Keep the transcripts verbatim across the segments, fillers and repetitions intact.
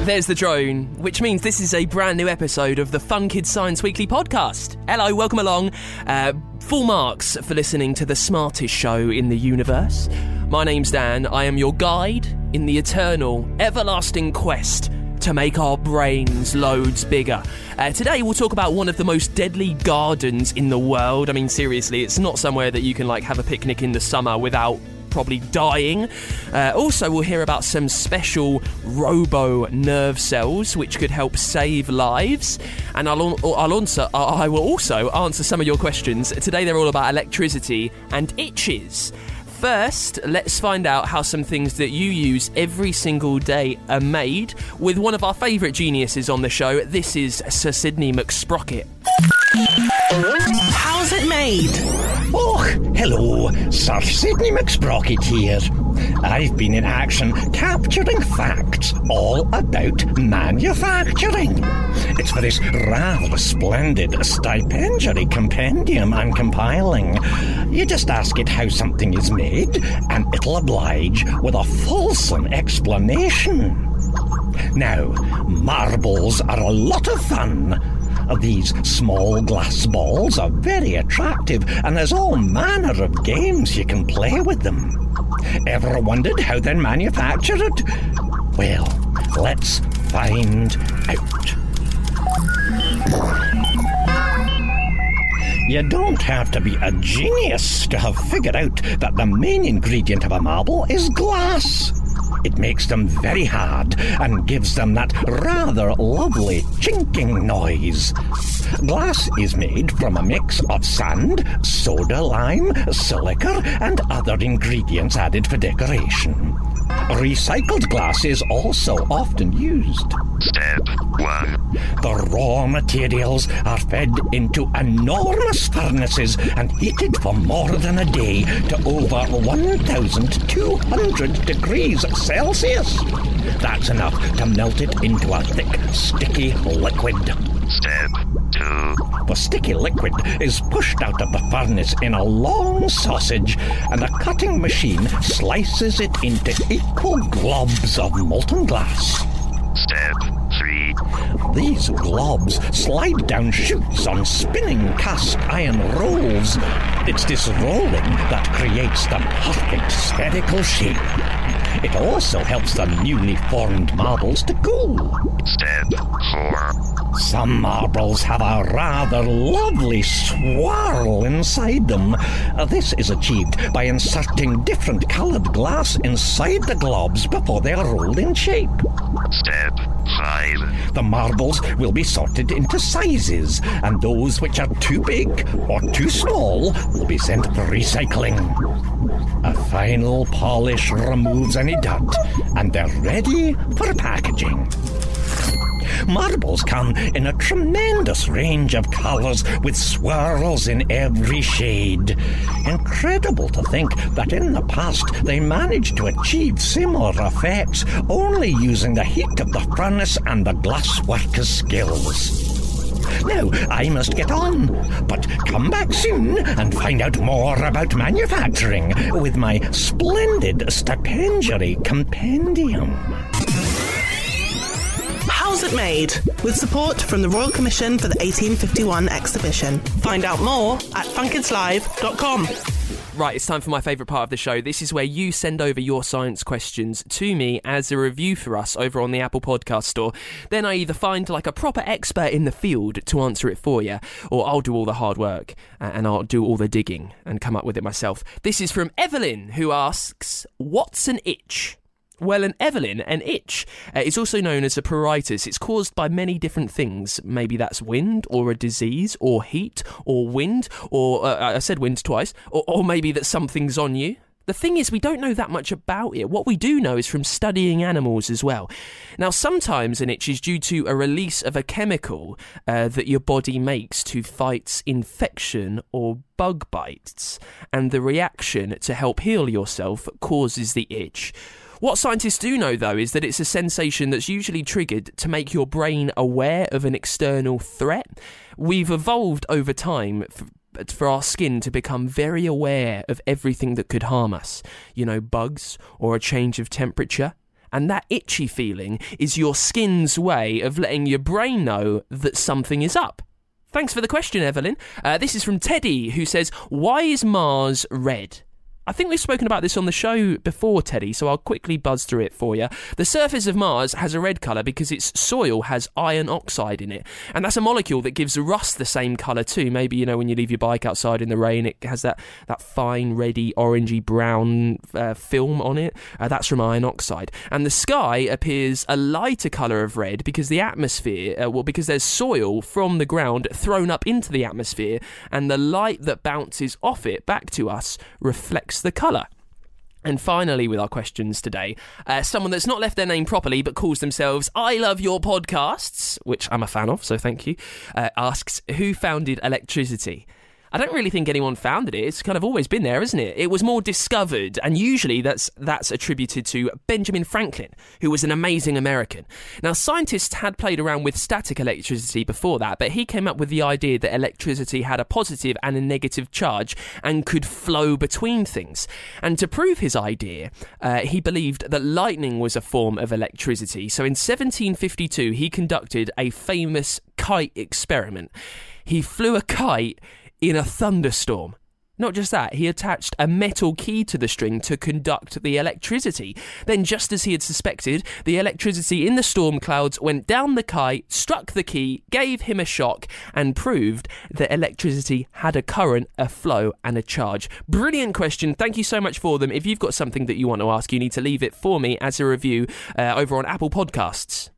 There's the drone, which means this is a brand new episode of the Fun Kids Science Weekly podcast. Hello, welcome along. Uh, full marks for listening to the smartest show in the universe. My name's Dan. I am your guide in the eternal, everlasting quest to make our brains loads bigger. Uh, today we'll talk about one of the most deadly gardens in the world. I mean, seriously, it's not somewhere that you can like have a picnic in the summer without probably dying. Uh, also, we'll hear about some special robo nerve cells which could help save lives. And I'll, I'll answer, I will also answer some of your questions. Today they're all about electricity and itches. First, let's find out how some things that you use every single day are made with one of our favourite geniuses on the show. This is Sir Sidney McSprocket. How's it made? Oh, hello, Sir Sidney McSprocket here. I've been in action capturing facts all about manufacturing. It's for this rather splendid stipendiary compendium I'm compiling. You just ask it how something is made, and it'll oblige with a fulsome explanation. Now, marbles are a lot of fun. These small glass balls are very attractive, and there's all manner of games you can play with them. Ever wondered how they're manufactured? Well, let's find out. You don't have to be a genius to have figured out that the main ingredient of a marble is glass. It makes them very hard and gives them that rather lovely chinking noise. Glass is made from a mix of sand, soda lime, silica, and other ingredients added for decoration. Recycled glass is also often used. Step one. The raw materials are fed into enormous furnaces and heated for more than a day to over one thousand two hundred degrees Celsius. That's enough to melt it into a thick, sticky liquid. Step two. The sticky liquid is pushed out of the furnace in a long sausage, and a cutting machine slices it into equal globs of molten glass. Step three. These globs slide down chutes on spinning cast iron rolls. It's this rolling that creates the perfect spherical shape. It also helps the newly formed marbles to cool. Step four. Some marbles have a rather lovely swirl inside them. Uh, this is achieved by inserting different coloured glass inside the globs before they are rolled in shape. Step five. The marbles will be sorted into sizes, and those which are too big or too small will be sent for recycling. A final polish removes any dirt, and they're ready for packaging. Marbles come in a tremendous range of colours with swirls in every shade. Incredible to think that in the past they managed to achieve similar effects only using the heat of the furnace and the glassworker's skills. Now, I must get on, but come back soon and find out more about manufacturing with my splendid stipendiary compendium. How's it made? With support from the Royal Commission for the eighteen fifty-one exhibition. Find out more at fun kids live dot com. Right, it's time for my favourite part of the show. This is where you send over your science questions to me as a review for us over on the Apple Podcast Store. Then I either find like a proper expert in the field to answer it for you, or I'll do all the hard work and I'll do all the digging and come up with it myself. This is from Evelyn, who asks, what's an itch? Well, an Evelyn, an itch, uh, is also known as a pruritus. It's caused by many different things. Maybe that's wind, or a disease, or heat, or wind, or, uh, I said wind twice, or, or maybe that something's on you. The thing is, we don't know that much about it. What we do know is from studying animals as well. Now, sometimes an itch is due to a release of a chemical uh, that your body makes to fight infection or bug bites, and the reaction to help heal yourself causes the itch. What scientists do know, though, is that it's a sensation that's usually triggered to make your brain aware of an external threat. We've evolved over time for, for our skin to become very aware of everything that could harm us. You know, bugs or a change of temperature. And that itchy feeling is your skin's way of letting your brain know that something is up. Thanks for the question, Evelyn. Uh, this is from Teddy, who says, why is Mars red? I think we've spoken about this on the show before, Teddy, so I'll quickly buzz through it for you. The surface of Mars has a red colour because its soil has iron oxide in it. And that's a molecule that gives rust the same colour too. Maybe, you know, when you leave your bike outside in the rain, it has that, that fine, reddy, orangey brown uh, film on it. Uh, that's from iron oxide. And the sky appears a lighter colour of red because the atmosphere, uh, well, because there's soil from the ground thrown up into the atmosphere, and the light that bounces off it back to us reflects the colour. And finally, with our questions today, uh, someone that's not left their name properly but calls themselves I Love Your Podcasts, which I'm a fan of, so thank you, uh, asks, who founded electricity? I don't really think anyone founded it. It's kind of always been there, isn't it? It was more discovered, and usually that's that's attributed to Benjamin Franklin, who was an amazing American. Now, scientists had played around with static electricity before that, but he came up with the idea that electricity had a positive and a negative charge and could flow between things. And to prove his idea, uh, he believed that lightning was a form of electricity. So in seventeen fifty-two, he conducted a famous kite experiment. He flew a kite in a thunderstorm. Not just that, he attached a metal key to the string to conduct the electricity. Then, just as he had suspected, the electricity in the storm clouds went down the kite, struck the key, gave him a shock, and proved that electricity had a current, a flow, and a charge. Brilliant question. Thank you so much for them. If you've got something that you want to ask, you need to leave it for me as a review uh, over on Apple Podcasts.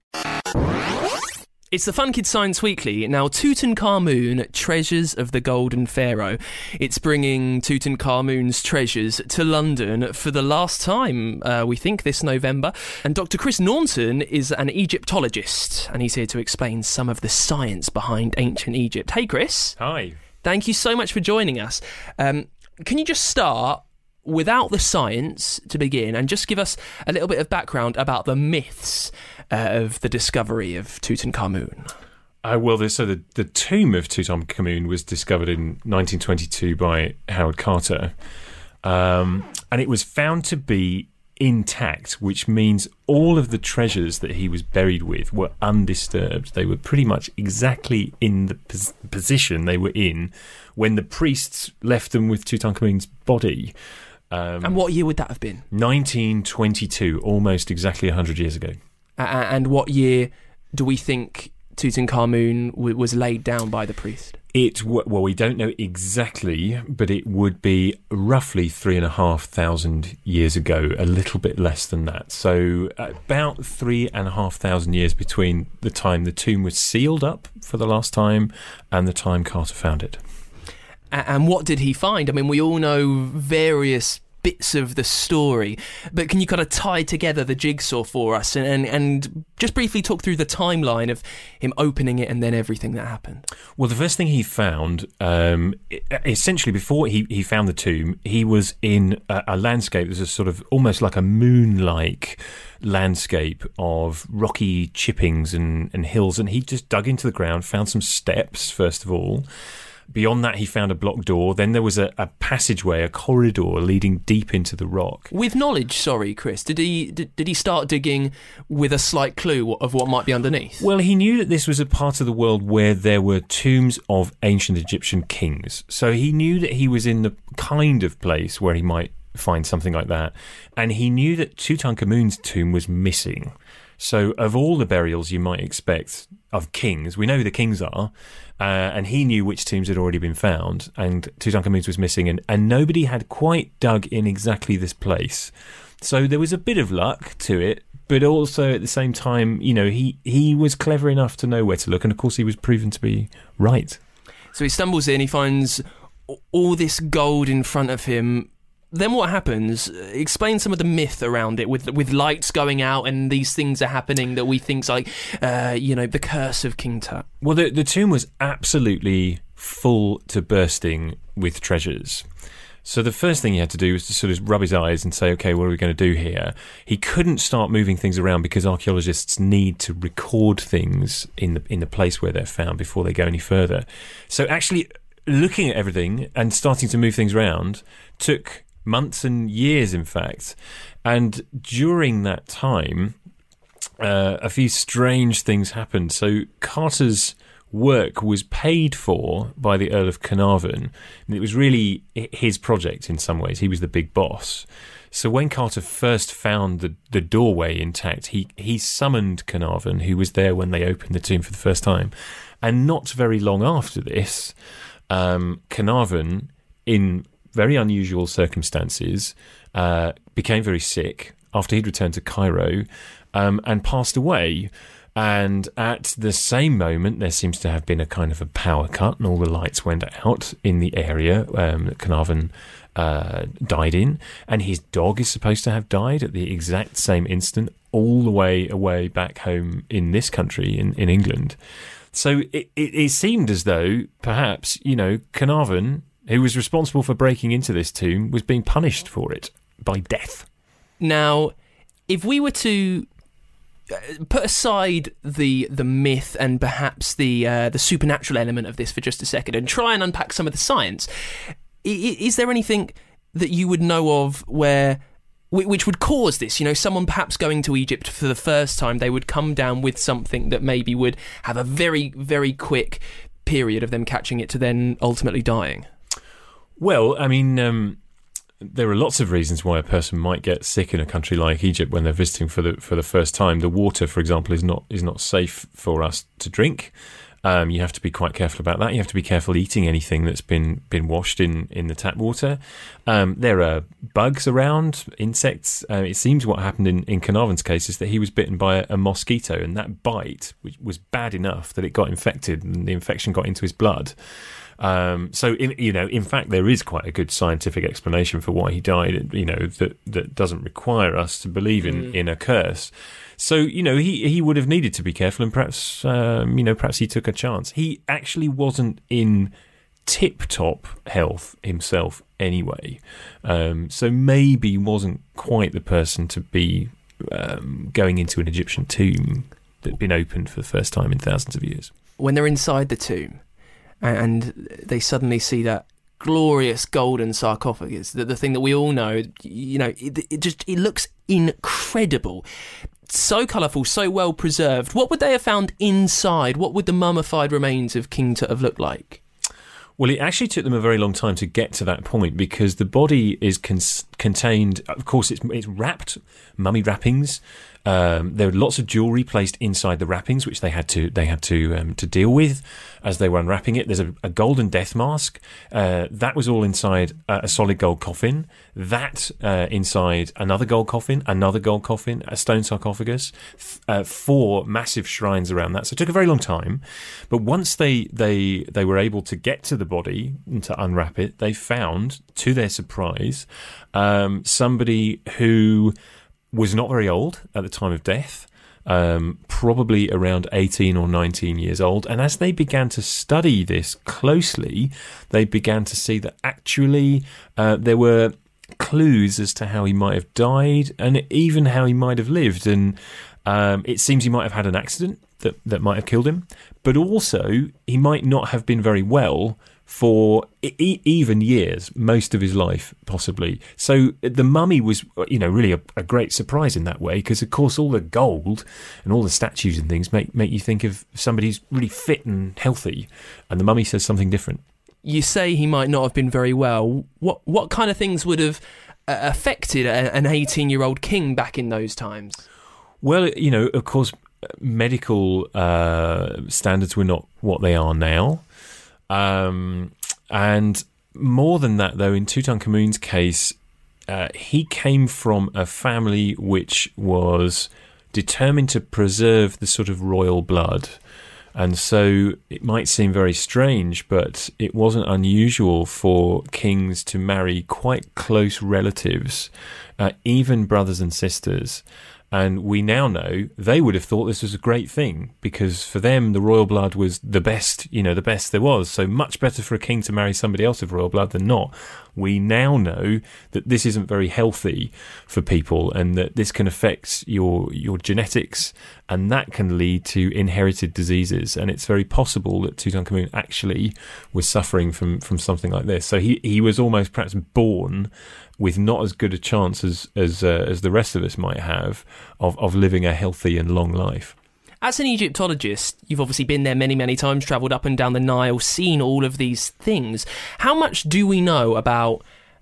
It's the Fun Kids Science Weekly. Now, Tutankhamun, Treasures of the Golden Pharaoh. It's bringing Tutankhamun's treasures to London for the last time, uh, we think, this November. And Doctor Chris Naunton is an Egyptologist, and he's here to explain some of the science behind ancient Egypt. Hey, Chris. Hi. Thank you so much for joining us. Um, can you just start without the science to begin and just give us a little bit of background about the myths uh, of the discovery of Tutankhamun? Uh, well, the, so the, the tomb of Tutankhamun was discovered in nineteen twenty-two by Howard Carter, um, and it was found to be intact, which means all of the treasures that he was buried with were undisturbed. They were pretty much exactly in the pos- position they were in when the priests left them with Tutankhamun's body. Um, and what year would that have been? nineteen twenty-two, almost exactly one hundred years ago. Uh, and what year do we think Tutankhamun w- was laid down by the priest? It well, we don't know exactly, but it would be roughly three and a half thousand years ago, a little bit less than that. So about three and a half thousand years between the time the tomb was sealed up for the last time and the time Carter found it. And what did he find? I mean, we all know various bits of the story, but can you kind of tie together the jigsaw for us and, and, and just briefly talk through the timeline of him opening it and then everything that happened? Well, the first thing he found, um, essentially before he, he found the tomb, he was in a, a landscape that was a sort of almost like a moon-like landscape of rocky chippings and, and hills, and he just dug into the ground, found some steps, first of all. Beyond that, he found a blocked door. Then there was a, a passageway, a corridor leading deep into the rock. With knowledge, sorry, Chris, did he did, did he start digging with a slight clue of what might be underneath? Well, he knew that this was a part of the world where there were tombs of ancient Egyptian kings. So he knew that he was in the kind of place where he might find something like that. And he knew that Tutankhamun's tomb was missing. So of all the burials you might expect of kings, we know who the kings are, uh, and he knew which tombs had already been found, and Tutankhamun's was missing, and, and nobody had quite dug in exactly this place. So there was a bit of luck to it, but also at the same time, you know, he, he was clever enough to know where to look, and of course he was proven to be right. So he stumbles in, he finds all this gold in front of him. Then what happens? Explain some of the myth around it, with with lights going out and these things are happening that we think's like, uh, you know, the curse of King Tut. Well, the, the tomb was absolutely full to bursting with treasures. So the first thing he had to do was to sort of rub his eyes and say, okay, what are we going to do here? He couldn't start moving things around because archaeologists need to record things in the in the place where they're found before they go any further. So actually looking at everything and starting to move things around took months and years, in fact. And during that time, uh, a few strange things happened. So Carter's work was paid for by the Earl of Carnarvon, and it was really his project in some ways. He was the big boss. So when Carter first found the, the doorway intact, he, he summoned Carnarvon, who was there when they opened the tomb for the first time. And not very long after this, um, Carnarvon, in very unusual circumstances, uh, became very sick after he'd returned to Cairo, um, and passed away. And at the same moment, there seems to have been a kind of a power cut, and all the lights went out in the area um, that Carnarvon uh, died in. And his dog is supposed to have died at the exact same instant, all the way away back home in this country, in, in England. So it, it, it seemed as though perhaps, you know, Carnarvon, who was responsible for breaking into this tomb, was being punished for it by death. Now, if we were to put aside the the myth and perhaps the uh, the supernatural element of this for just a second and try and unpack some of the science, is there anything that you would know of where which would cause this? You know, someone perhaps going to Egypt for the first time, they would come down with something that maybe would have a very, very quick period of them catching it to then ultimately dying. Well, I mean, um, there are lots of reasons why a person might get sick in a country like Egypt when they're visiting for the for the first time. The water, for example, is not is not safe for us to drink. Um, you have to be quite careful about that. You have to be careful eating anything that's been been washed in, in the tap water. Um, there are bugs around, insects. Uh, it seems what happened in, in Carnarvon's case is that he was bitten by a, a mosquito, and that bite which was bad enough that it got infected, and the infection got into his blood. Um, so, in, you know, in fact, there is quite a good scientific explanation for why he died, you know, that, that doesn't require us to believe in, mm. in a curse. So, you know, he, he would have needed to be careful, and perhaps, um, you know, perhaps he took a chance. He actually wasn't in tip-top health himself anyway. Um, so maybe wasn't quite the person to be um, going into an Egyptian tomb that had been opened for the first time in thousands of years. When they're inside the tomb, and they suddenly see that glorious golden sarcophagus, the, the thing that we all know, you know, it, it just it looks incredible. So colourful, so well preserved. What would they have found inside? What would the mummified remains of King Tut have looked like? Well, it actually took them a very long time to get to that point, because the body is con- contained, of course, it's, it's wrapped, mummy wrappings. Um, there were lots of jewellery placed inside the wrappings, which they had to they had to um, to deal with as they were unwrapping it. There's a, a golden death mask. Uh, that was all inside uh, a solid gold coffin. That uh, inside another gold coffin, another gold coffin, a stone sarcophagus, th- uh, four massive shrines around that. So it took a very long time. But once they, they, they were able to get to the body and to unwrap it, they found, to their surprise, um, somebody who was not very old at the time of death, um, probably around eighteen or nineteen years old. And as they began to study this closely, they began to see that actually uh, there were clues as to how he might have died and even how he might have lived. And um, it seems he might have had an accident that, that might have killed him, but also he might not have been very well for e- even years, most of his life, possibly. So the mummy was, you know, really a, a great surprise in that way, because, of course, all the gold and all the statues and things make, make you think of somebody who's really fit and healthy, and the mummy says something different. You say he might not have been very well. What what kind of things would have uh, affected a, an eighteen-year-old king back in those times? Well, you know, of course, medical uh, standards were not what they are now. Um, and more than that, though, in Tutankhamun's case, uh, he came from a family which was determined to preserve the sort of royal blood. And so it might seem very strange, but it wasn't unusual for kings to marry quite close relatives, uh, even brothers and sisters. And we now know they would have thought this was a great thing, because for them the royal blood was the best, you know, the best there was. So much better for a king to marry somebody else of royal blood than not. We now know that this isn't very healthy for people, and that this can affect your your genetics, and that can lead to inherited diseases. And it's very possible that Tutankhamun actually was suffering from, from something like this. So he, he was almost perhaps born with not as good a chance as as uh, as the rest of us might have of of living a healthy and long life. As an Egyptologist, you've obviously been there many, many times, travelled up and down the Nile, seen all of these things. How much do we know about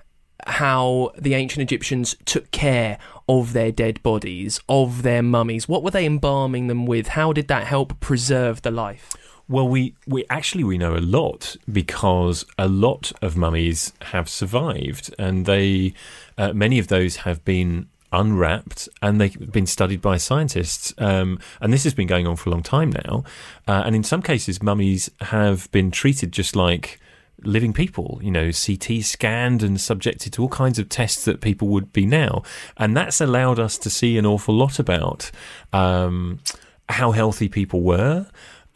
how the ancient Egyptians took care of their dead bodies, of their mummies? What were they embalming them with? How did that help preserve the life? Well, we, we actually we know a lot, because a lot of mummies have survived, and they uh, many of those have been unwrapped, and they've been studied by scientists, um, and this has been going on for a long time now, uh, and in some cases mummies have been treated just like living people, you know, C T scanned and subjected to all kinds of tests that people would be now, and that's allowed us to see an awful lot about um, how healthy people were,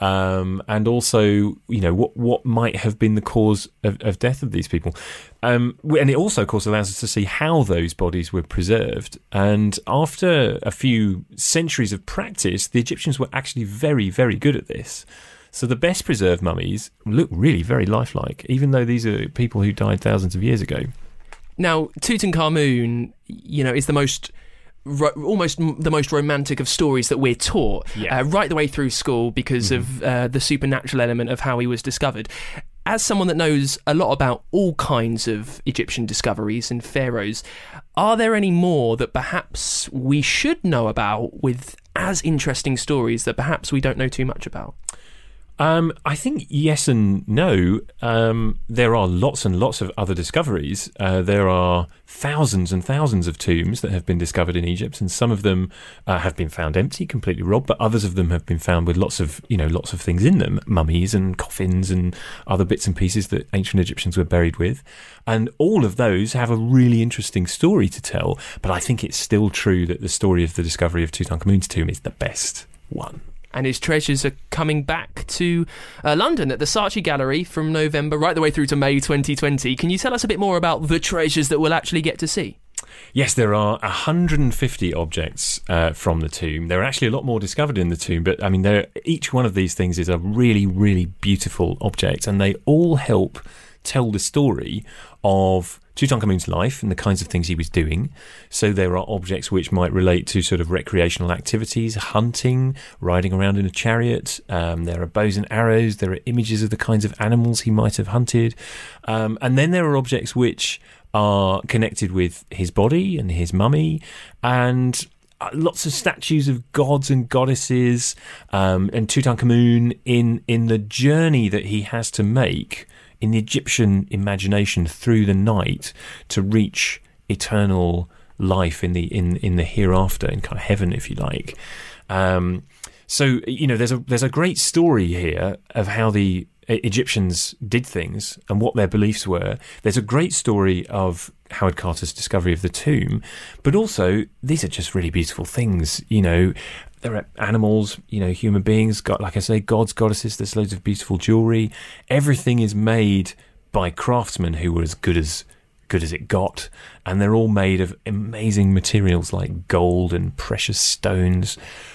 Um, and also, you know, what what might have been the cause of, of death of these people. Um, and it also, of course, allows us to see how those bodies were preserved. And after a few centuries of practice, the Egyptians were actually very, very good at this. So the best preserved mummies look really very lifelike, even though these are people who died thousands of years ago. Now, Tutankhamun, you know, is the most... Ro- almost m- the most romantic of stories that we're taught, Yeah. uh, right the way through school, because mm-hmm. of uh, the supernatural element of how he was discovered. As someone that knows a lot about all kinds of Egyptian discoveries and pharaohs, are there any more that perhaps we should know about, with as interesting stories that perhaps we don't know too much about? Um, I think yes and no. Um, there are lots and lots of other discoveries. Uh, there are thousands and thousands of tombs that have been discovered in Egypt, and some of them uh, have been found empty, completely robbed, but others of them have been found with lots of, you know, lots of things in them, mummies and coffins and other bits and pieces that ancient Egyptians were buried with. And all of those have a really interesting story to tell, but I think it's still true that the story of the discovery of Tutankhamun's tomb is the best one. And his treasures are coming back to uh, London at the Saatchi Gallery from November right the way through to May twenty twenty. Can you tell us a bit more about the treasures that we'll actually get to see? Yes, there are one hundred fifty objects uh, from the tomb. There are actually a lot more discovered in the tomb, but I mean, each one of these things is a really, really beautiful object, and they all help tell the story of Tutankhamun's life and the kinds of things he was doing. So there are objects which might relate to sort of recreational activities, hunting, riding around in a chariot. Um, there are bows and arrows. There are images of the kinds of animals he might have hunted. Um, and then there are objects which are connected with his body and his mummy, and lots of statues of gods and goddesses, um, and Tutankhamun in, in the journey that he has to make in the Egyptian imagination through the night to reach eternal life in the in, in the hereafter, in kind of heaven, if you like. Um, so you know, there's a there's a great story here of how the Egyptians did things and what their beliefs were. There's a great story of Howard Carter's discovery of the tomb, but also these are just really beautiful things. You know, there are animals, you know, human beings, got, like I say, gods, goddesses. There's loads of beautiful jewelry. Everything is made by craftsmen who were as good as good as it got, and they're all made of amazing materials like gold and precious stones.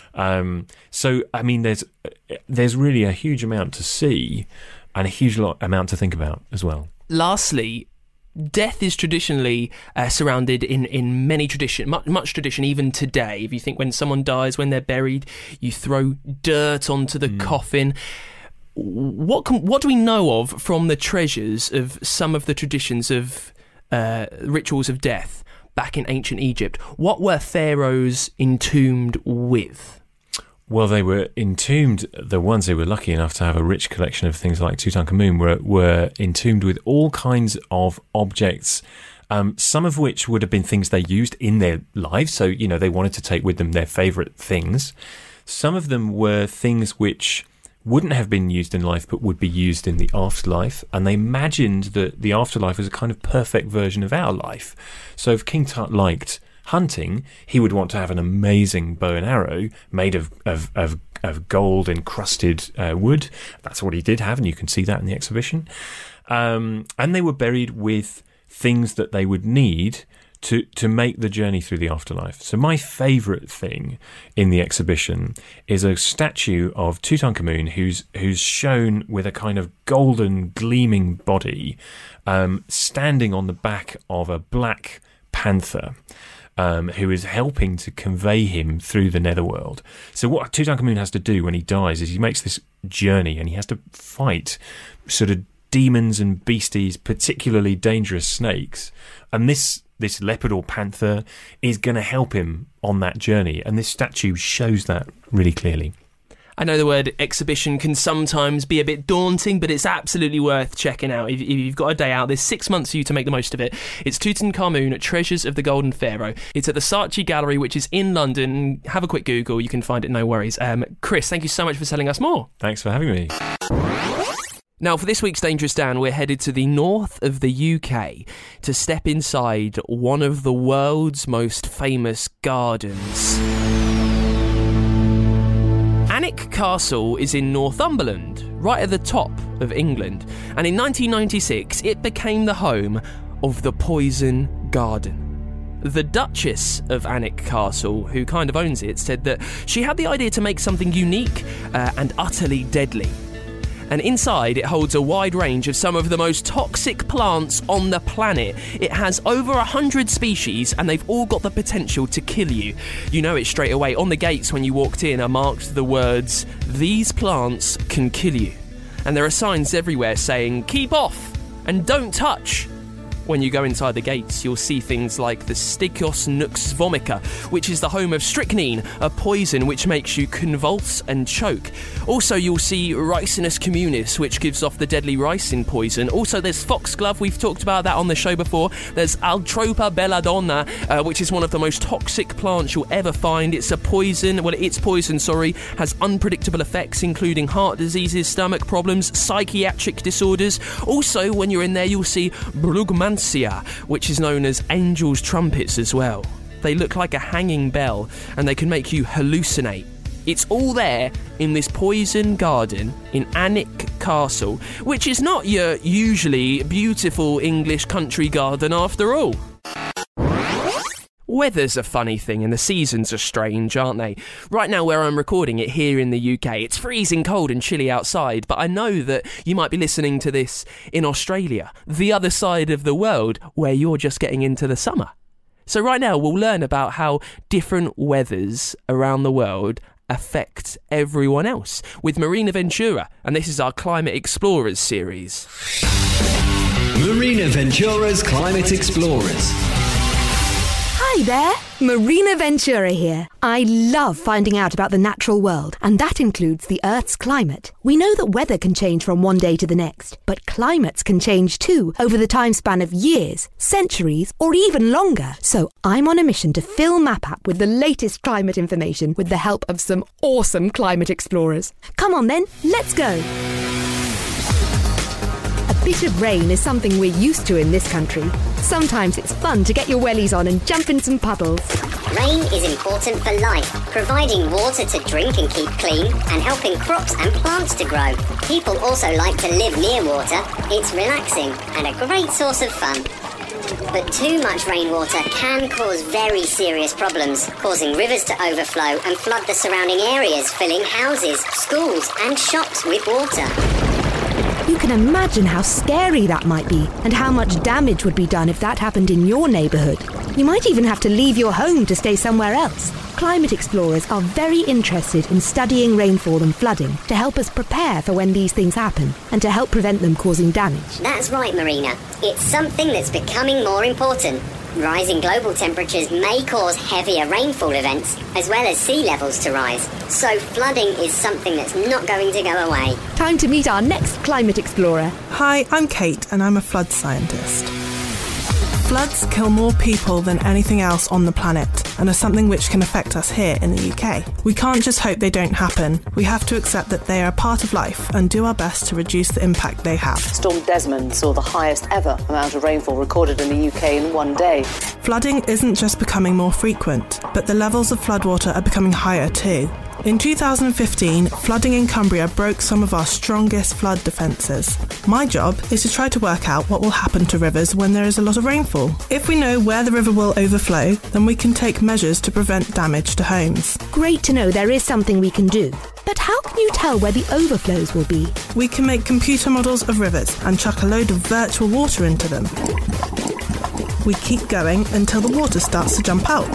Um, so, I mean, there's there's really a huge amount to see and a huge lot, amount to think about as well. Lastly, death is traditionally uh, surrounded in, in many tradition, much, much tradition, even today. If you think when someone dies, when they're buried, you throw dirt onto the mm. coffin. What can, what do we know of from the treasures of some of the traditions of uh, rituals of death back in ancient Egypt? What were pharaohs entombed with? Well, they were entombed, the ones who were lucky enough to have a rich collection of things like Tutankhamun were, were entombed with all kinds of objects, um, some of which would have been things they used in their lives. So, you know, they wanted to take with them their favourite things. Some of them were things which wouldn't have been used in life but would be used in the afterlife, and they imagined that the afterlife was a kind of perfect version of our life. So if King Tut liked hunting, he would want to have an amazing bow and arrow made of of, of, of gold encrusted uh, wood. That's what he did have, and you can see that in the exhibition. Um, and they were buried with things that they would need to to make the journey through the afterlife. So my favourite thing in the exhibition is a statue of Tutankhamun who's who's shown with a kind of golden gleaming body, um, standing on the back of a black panther, um, who is helping to convey him through the netherworld. So what Tutankhamun has to do when he dies is he makes this journey and he has to fight sort of demons and beasties, particularly dangerous snakes. And this this leopard or panther is going to help him on that journey. And this statue shows that really clearly. I know the word exhibition can sometimes be a bit daunting, but it's absolutely worth checking out. If you've got a day out, there's six months for you to make the most of it. It's Tutankhamun, Treasures of the Golden Pharaoh. It's at the Saatchi Gallery, which is in London. Have a quick Google. You can find it, no worries. Um, Chris, thank you so much for telling us more. Thanks for having me. Now, for this week's Dangerous Dan, we're headed to the north of the U K to step inside one of the world's most famous gardens. Alnwick Castle is in Northumberland, right at the top of England, and in nineteen ninety-six it became the home of the Poison Garden. The Duchess of Alnwick Castle, who kind of owns it, said that she had the idea to make something unique uh, and utterly deadly. And inside it holds a wide range of some of the most toxic plants on the planet. It has over a hundred species and they've all got the potential to kill you. You know it straight away. On the gates when you walked in are marked the words, "These plants can kill you." And there are signs everywhere saying, "Keep off" and "Don't touch." When you go inside the gates, you'll see things like the Stichos nux vomica, which is the home of strychnine, a poison which makes you convulse and choke. Also, you'll see Ricinus communis, which gives off the deadly ricin poison. Also, there's foxglove, we've talked about that on the show before. There's Altropa belladonna, uh, which is one of the most toxic plants you'll ever find. It's a poison, well, it's poison, sorry, has unpredictable effects, including heart diseases, stomach problems, psychiatric disorders. Also, when you're in there, you'll see Brugman, which is known as angel's trumpets as well. They look like a hanging bell and they can make you hallucinate. It's all there in this poison garden in Alnwick Castle, which is not your usually beautiful English country garden after all. Weather's a funny thing and the seasons are strange, aren't they? Right now where I'm recording it here in the U K, it's freezing cold and chilly outside, but I know that you might be listening to this in Australia, the other side of the world, where you're just getting into the summer. So right now we'll learn about how different weathers around the world affect everyone else with Marina Ventura, and this is our Climate Explorers series. Marina Ventura's Climate Explorers. Hi there, Marina Ventura here. I love finding out about the natural world, and that includes the Earth's climate. We know that weather can change from one day to the next, but climates can change too over the time span of years, centuries, or even longer. So I'm on a mission to fill MapApp with the latest climate information with the help of some awesome climate explorers. Come on then, let's go. A bit of rain is something we're used to in this country. Sometimes it's fun to get your wellies on and jump in some puddles. Rain is important for life, providing water to drink and keep clean, and helping crops and plants to grow. People also like to live near water. It's relaxing and a great source of fun. But too much rainwater can cause very serious problems, causing rivers to overflow and flood the surrounding areas, filling houses, schools and shops with water. You can imagine how scary that might be and how much damage would be done if that happened in your neighbourhood. You might even have to leave your home to stay somewhere else. Climate explorers are very interested in studying rainfall and flooding to help us prepare for when these things happen and to help prevent them causing damage. That's right, Marina. It's something that's becoming more important. Rising global temperatures may cause heavier rainfall events, as well as sea levels to rise. So flooding is something that's not going to go away. Time to meet our next climate explorer. Hi, I'm Kate and I'm a flood scientist. Floods kill more people than anything else on the planet and are something which can affect us here in the U K. We can't just hope they don't happen. We have to accept that they are a part of life and do our best to reduce the impact they have. Storm Desmond saw the highest ever amount of rainfall recorded in the U K in one day. Flooding isn't just becoming more frequent, but the levels of floodwater are becoming higher too. In two thousand fifteen, flooding in Cumbria broke some of our strongest flood defences. My job is to try to work out what will happen to rivers when there is a lot of rainfall. If we know where the river will overflow, then we can take measures to prevent damage to homes. Great to know there is something we can do. But how can you tell where the overflows will be? We can make computer models of rivers and chuck a load of virtual water into them. We keep going until the water starts to jump out.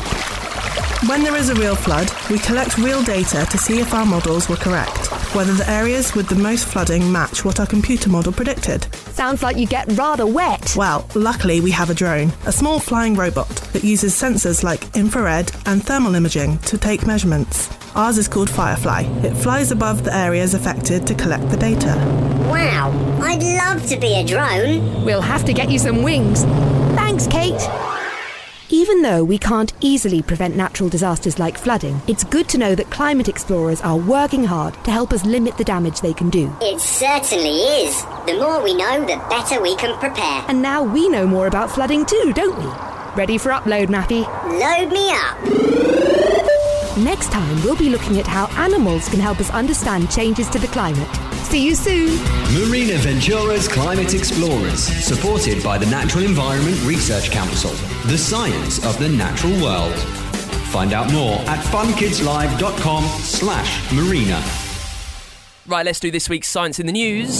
When there is a real flood, we collect real data to see if our models were correct, whether the areas with the most flooding match what our computer model predicted. Sounds like you get rather wet. Well, luckily we have a drone, a small flying robot that uses sensors like infrared and thermal imaging to take measurements. Ours is called Firefly. It flies above the areas affected to collect the data. Wow, I'd love to be a drone. We'll have to get you some wings. Thanks, Kate. Even though we can't easily prevent natural disasters like flooding, it's good to know that climate explorers are working hard to help us limit the damage they can do. It certainly is. The more we know, the better we can prepare. And now we know more about flooding too, don't we? Ready for upload, Mappy? Load me up. Next time, we'll be looking at how animals can help us understand changes to the climate. See you soon. Marina Ventura's Climate Explorers, supported by the Natural Environment Research Council, the science of the natural world. Find out more at funkidslive.com slash marina. Right, let's do this week's Science in the News.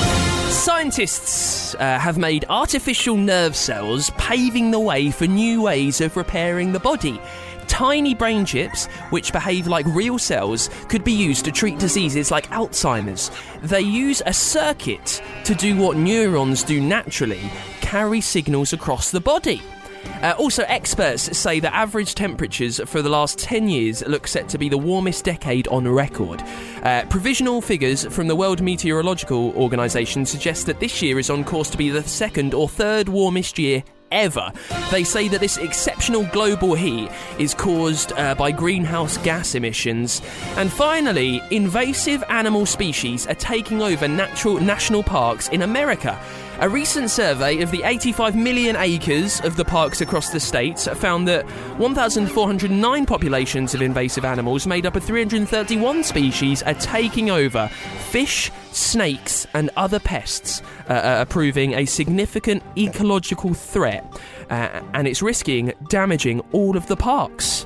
Scientists uh, have made artificial nerve cells, paving the way for new ways of repairing the body. Tiny brain chips, which behave like real cells, could be used to treat diseases like Alzheimer's. They use a circuit to do what neurons do naturally, carry signals across the body. Uh, also, experts say that average temperatures for the last ten years look set to be the warmest decade on record. Uh, provisional figures from the World Meteorological Organization suggest that this year is on course to be the second or third warmest year ever. They say that this exceptional global heat is caused uh, by greenhouse gas emissions. And finally, invasive animal species are taking over natural national parks in America. A recent survey of the eighty-five million acres of the parks across the states found that one thousand four hundred nine populations of invasive animals made up of three hundred thirty-one species are taking over. Fish, snakes and other pests uh, are proving a significant ecological threat, uh, and it's risking damaging all of the parks.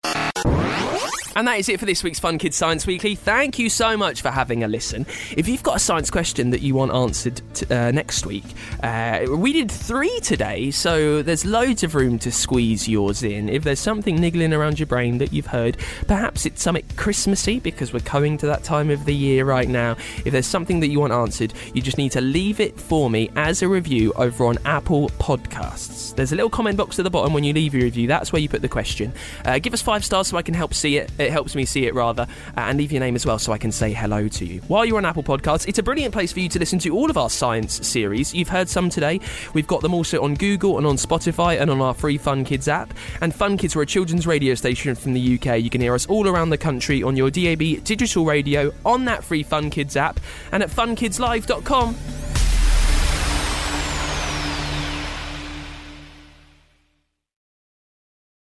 And that is it for this week's Fun Kids Science Weekly. Thank you so much for having a listen. If you've got a science question that you want answered t- uh, next week, uh, we did three today, so there's loads of room to squeeze yours in. If there's something niggling around your brain that you've heard, perhaps it's something Christmassy, because we're coming to that time of the year right now. If there's something that you want answered, you just need to leave it for me as a review over on Apple Podcasts. There's a little comment box at the bottom when you leave your review. That's where you put the question. Uh, give us five stars so I can help see it. It helps me see it rather, uh, and leave your name as well so I can say hello to you. While you're on Apple Podcasts, it's a brilliant place for you to listen to all of our science series. You've heard some today. We've got them also on Google and on Spotify and on our free Fun Kids app. And Fun Kids are a children's radio station from the U K. You can hear us all around the country on your D A B digital radio, on that free Fun Kids app, and at fun kids live dot com.